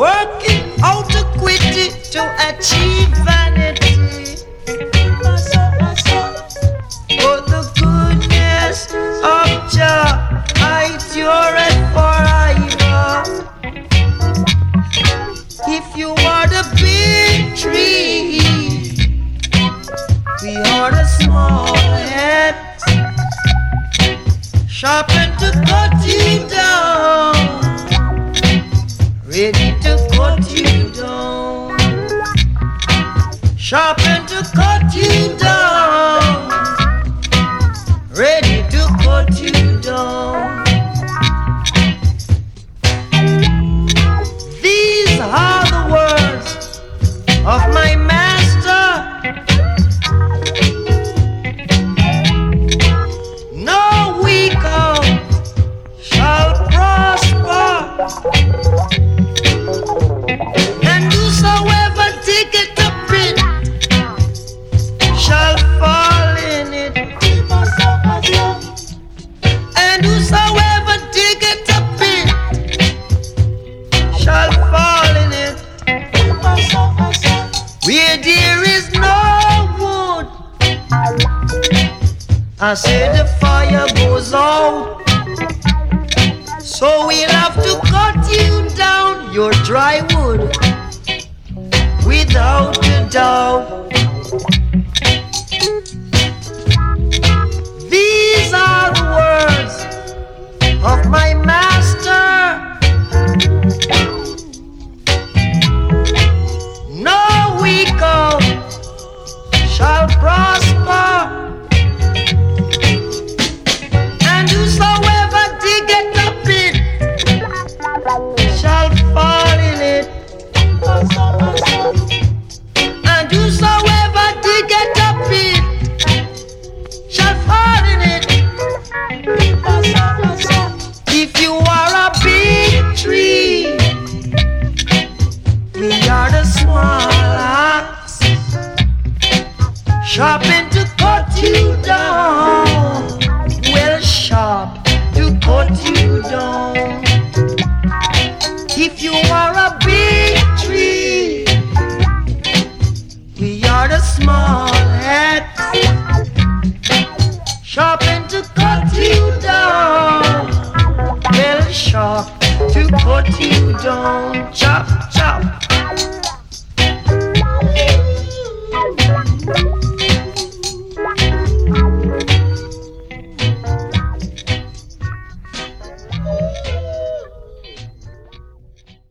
working out to quit it to achieve vanity. For the goodness of Jah, I endureth forever. If you are the big tree, we are the small heads, sharpened to cut you down, ready to cut you down, sharpened to cut you down, ready to cut you down. These are the words of my master. No weak out shall prosper, and whosoever diggeth a pit shall fall in it, and whosoever diggeth a pit shall fall in it. Where there is no wood, I say the fire goes out. So we'll have to cut you down, your dry wood, without a doubt. These are the words of my master. No weak out shall prosper, and whosoever diggeth a pit shall fall in it, and whosoever diggeth a pit shall fall in it. If you are a big tree, we are the small axe, sharpened to cut you down, well sharp to cut you down. If you are a big tree, we are the small heads, sharpened to cut you down, well sharp to cut you down. Chop